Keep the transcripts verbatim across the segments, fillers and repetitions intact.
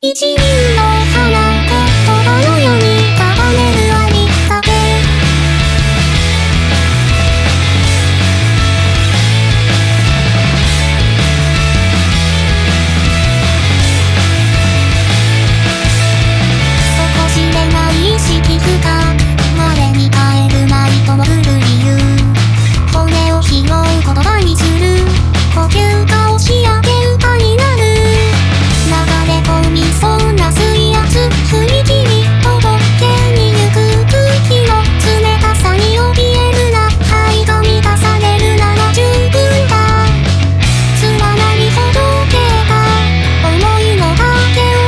一輪の花言葉のように束ねるありったけ。底知れない意識深我に帰るまいともる理由。骨を拾う言葉にする呼吸が押し上げ歌になる。流れ込みそうな水圧振り切り届けに行く空気の冷たさに怯えるな。愛が満たされるなら十分だ。連なりほどけた想いの崖を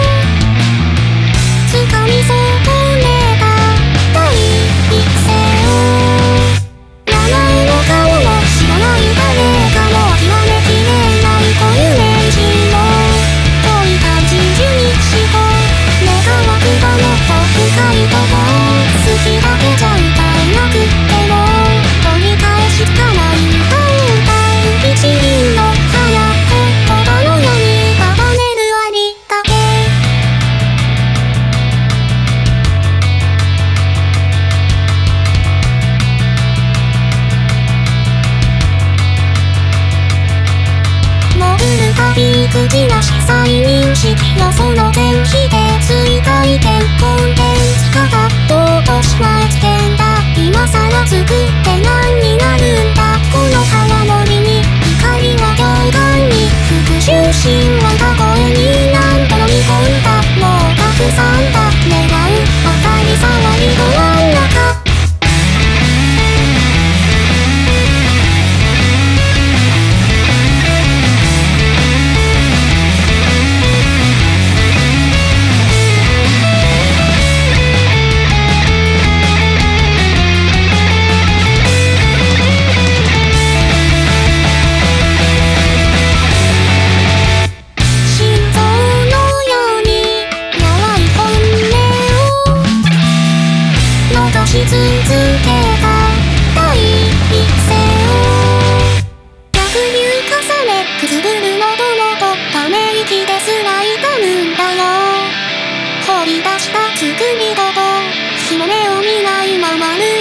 掴み損ねた第一声を。名前の顔も知らない誰かも諦めきれない固有名人も遠い感じ中にしこ願わくばもっと深いとこ。好きだけじゃ歌えなくても取り返しつかない歌を歌う。一輪の花言葉のように束ねるありったけ。潜るたび口なし再認識よその全否定追加意見コンテンツ化がどうとしまえつけんだ。今さら作って何になるんだ。この泡盛に怒りは行間に復讐心は歌声に何度飲み込んだ。もうたくさんだ願う当たり障りど真ん中。し続けた第一声を。逆流重ねくすぶる喉のとため息ですら痛むんだよ。掘り出した作り事日の目を見ないままる